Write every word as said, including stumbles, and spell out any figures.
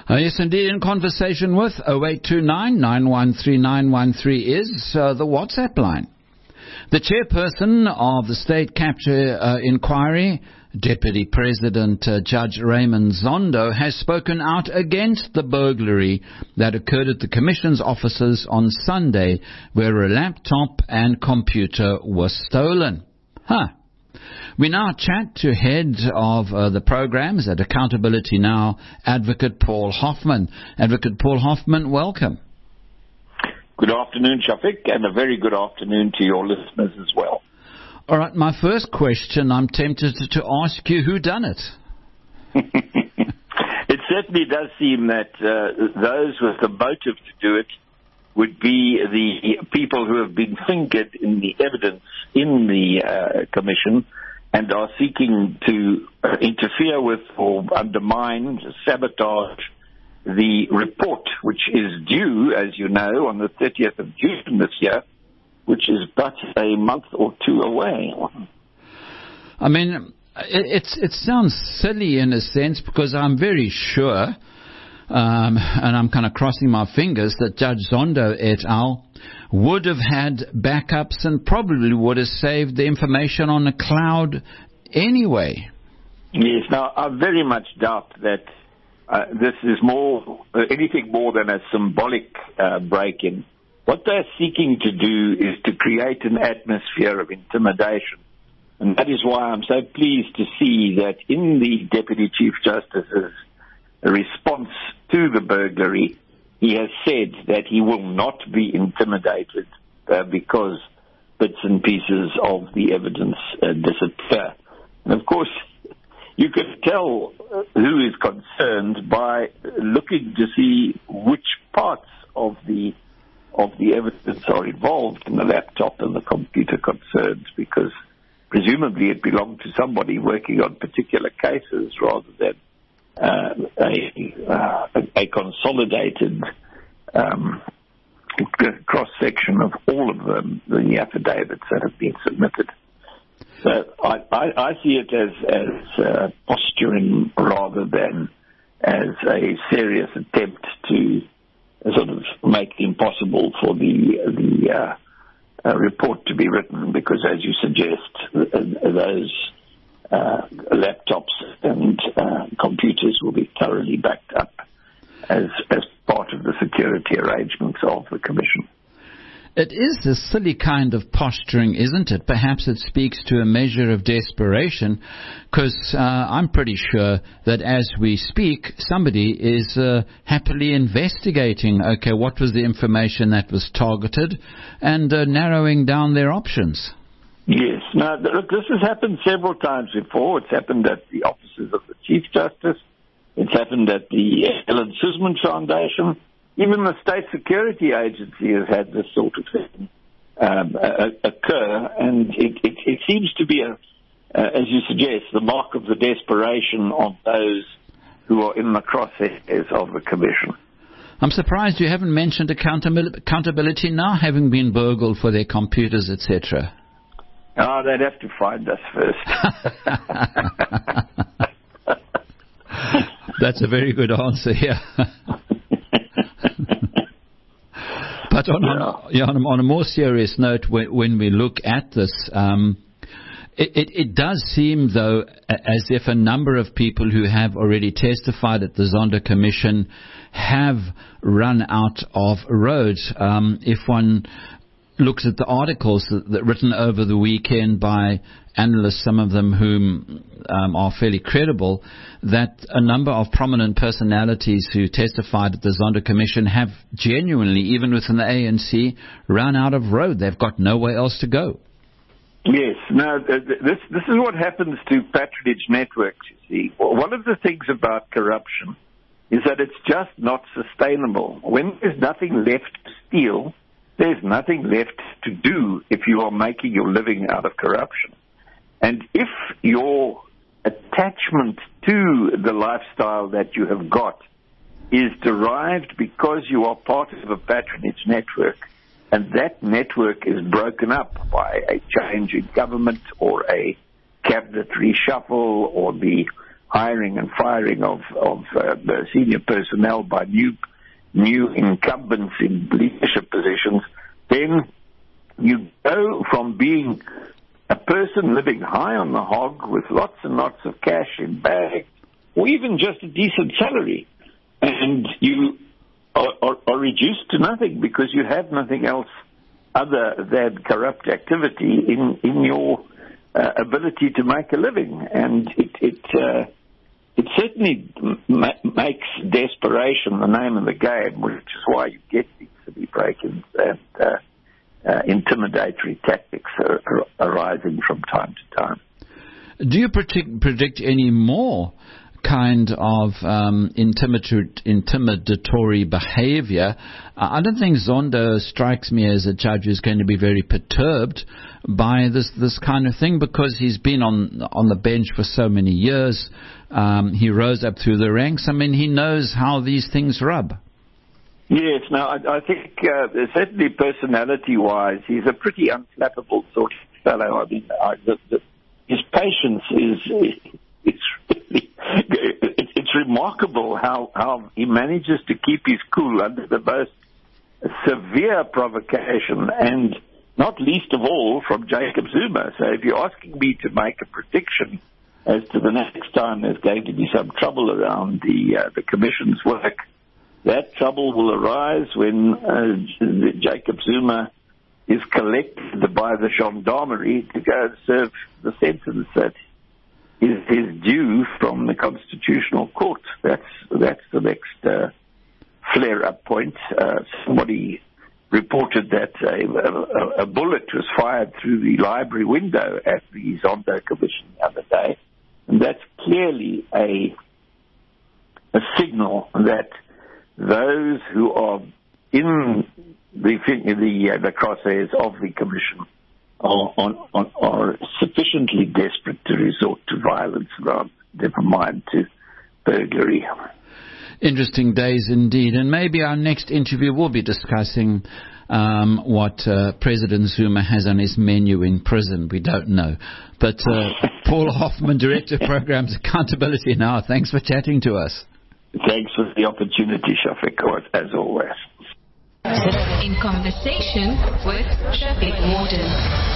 Uh, yes, indeed. In conversation with oh eight two nine, nine one three, nine one three is uh, the WhatsApp line. The chairperson of the State Capture uh, Inquiry, Deputy President uh, Judge Raymond Zondo, has spoken out against the burglary that occurred at the Commission's offices on Sunday, where a laptop and computer were stolen. Huh. We now chat to head of uh, the programs at Accountability Now, Advocate Paul Hoffman. Advocate Paul Hoffman, welcome. Good afternoon, Shafiq, and a very good afternoon to your listeners as well. All right, my first question, I'm tempted to ask you, who done it? It certainly does seem that uh, those with the motive to do it would be the people who have been fingered in the evidence in the uh, commission and are seeking to uh, interfere with or undermine, sabotage the report, which is due, as you know, on the thirtieth of June this year, which is but a month or two away. I mean, it, it's, it sounds silly in a sense, because I'm very sure, um, and I'm kind of crossing my fingers, that Judge Zondo et al. Would have had backups and probably would have saved the information on the cloud anyway. Yes, now I very much doubt that uh, this is more uh, anything more than a symbolic uh, break-in. What they're seeking to do is to create an atmosphere of intimidation. And that is why I'm so pleased to see that in the Deputy Chief Justice's response to the burglary, he has said that he will not be intimidated uh, because bits and pieces of the evidence uh, disappear. And of course, you can tell who is concerned by looking to see which parts of the of the evidence are involved in the laptop and the computer concerned, because presumably it belonged to somebody working on particular cases rather than uh, a, uh, a consolidated um, cross-section of all of them, the affidavits that have been submitted. So I, I, I see it as, as uh, posturing rather than as a serious attempt to sort of make it impossible for the the uh, uh, report to be written, because, as you suggest, uh, those uh, laptops and uh, computers will be thoroughly backed up as as part of the security arrangements of the Commission. It is a silly kind of posturing, isn't it? Perhaps it speaks to a measure of desperation, because uh, I'm pretty sure that as we speak, somebody is uh, happily investigating, okay, what was the information that was targeted, and uh, narrowing down their options. Yes. Now, look, this has happened several times before. It's happened at the offices of the Chief Justice. It's happened at the Ellen Suzman Foundation. Even the State Security Agency has had this sort of thing um, occur, and it, it, it seems to be, a, uh, as you suggest, the mark of the desperation of those who are in the crosshairs of the Commission. I'm surprised you haven't mentioned accountability, accountability now, having been burgled for their computers, et cetera. Oh, they'd have to find us first. That's a very good answer here. But on, on, yeah, on a more serious note, when, when we look at this, um, it, it, it does seem, though, as if a number of people who have already testified at the Zondo Commission have run out of roads. Um, if one looks at the articles that, that written over the weekend by analysts, some of them whom um, are fairly credible, that a number of prominent personalities who testified at the Zondo Commission have genuinely, even within the A N C, run out of road. They've got nowhere else to go. Yes. Now, this this is what happens to patronage networks, you see. One of the things about corruption is that it's just not sustainable. When there's nothing left to steal, there's nothing left to do if you are making your living out of corruption. And if your attachment to the lifestyle that you have got is derived because you are part of a patronage network, and that network is broken up by a change in government or a cabinet reshuffle or the hiring and firing of, of uh, the senior personnel by new new incumbents in leadership positions, then you go from being a person living high on the hog with lots and lots of cash in bag, or even just a decent salary, and you are, are, are reduced to nothing because you have nothing else other than corrupt activity in, in your uh, ability to make a living. And it it, uh, it certainly ma- makes desperation the name of the game, which is why you get these city break-ins and uh, uh, intimidatory tactics are, are arising from time to time. Do you predict, predict any more kind of um, intimidatory, intimidatory behavior? Uh, I don't think Zondo strikes me as a judge who's going to be very perturbed by this this kind of thing, because he's been on on the bench for so many years. Um, he rose up through the ranks. I mean, he knows how these things rub. Yes, now I, I think uh, certainly personality-wise, he's a pretty unflappable sort of fellow. I mean, I, the, the, his patience is it's really it's, it's remarkable how how he manages to keep his cool under the most severe provocation, and not least of all from Jacob Zuma. So if you're asking me to make a prediction as to the next time there's going to be some trouble around the uh, the Commission's work, that trouble will arise when uh, Jacob Zuma is collected by the gendarmerie to go and serve the sentence that is his due from the Constitutional Court. That's that's the next uh, flare-up point. Uh, somebody reported that a, a, a bullet was fired through the library window at the Zondo Commission the other day, and that's clearly a a signal that those who are in the the, uh, the crosshairs of the Commission are, on, on, are sufficiently desperate to resort to violence, rather, never mind to burglary. Interesting days indeed, and maybe our next interview will be discussing um, what uh, President Zuma has on his menu in prison. We don't know. But uh, Paul Hoffman, Director of Programs Accountability Now, thanks for chatting to us. Thanks for the opportunity, Shafiq, as always. In conversation with Shafiq Warden.